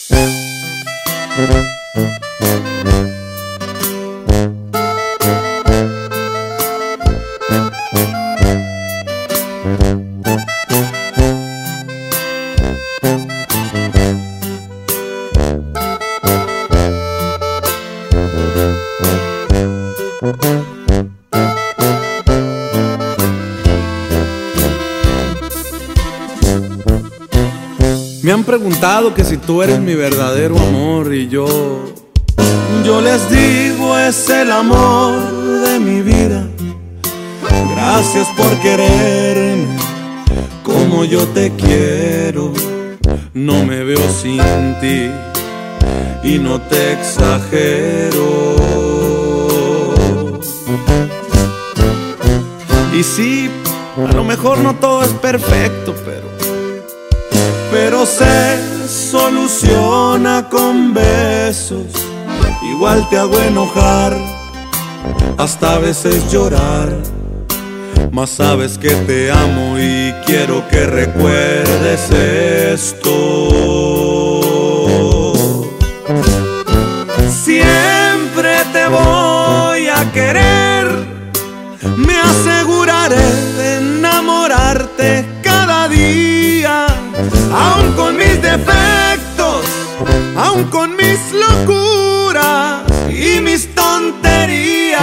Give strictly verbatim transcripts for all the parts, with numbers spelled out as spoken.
Me han preguntado que si tú eres mi verdadero amor y yo Yo les digo es el amor de mi vida. Gracias por quererme como yo te quiero. No me veo sin ti y no te exagero. Y sí, a lo mejor no todo es perfecto, pero Pero se soluciona con besos. Igual te hago enojar, hasta a veces llorar. Mas sabes que te amo y quiero que recuerdes esto. Siempre te voy a querer. Me aseguraré de enamorarte cada día. Aún con mis defectos, aún con mis locuras y mis tonterías,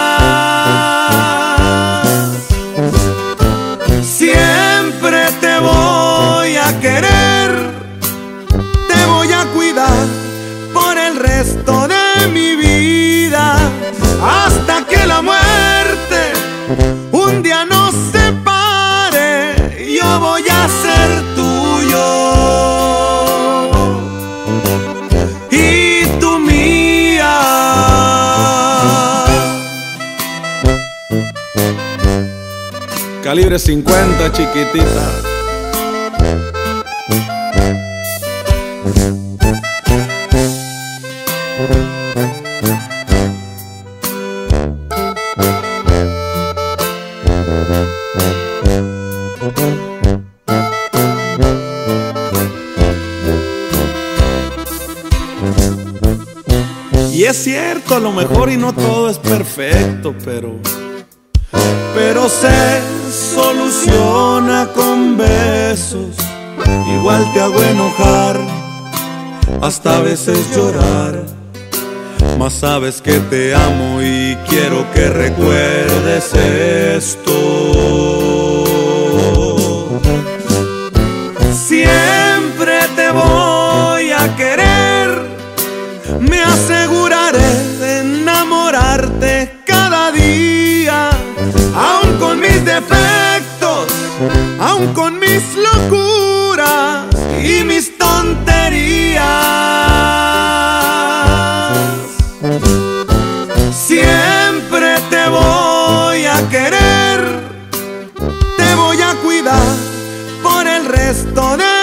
siempre te voy a querer, te voy a cuidar por el resto de mi vida, hasta que la muerte un día nos separe. Yo voy a ser tuyo y tú mía. Calibre cincuenta, chiquitita. Y es cierto, a lo mejor y no todo es perfecto, pero Pero se soluciona con besos. Igual te hago enojar, hasta a veces llorar. Mas sabes que te amo y quiero que recuerdes esto. Siempre te voy a querer. Me aseguraré de enamorarte cada día. Aún con mis defectos, aún con mis locuras y mis tonterías, siempre te voy a querer, te voy a cuidar por el resto de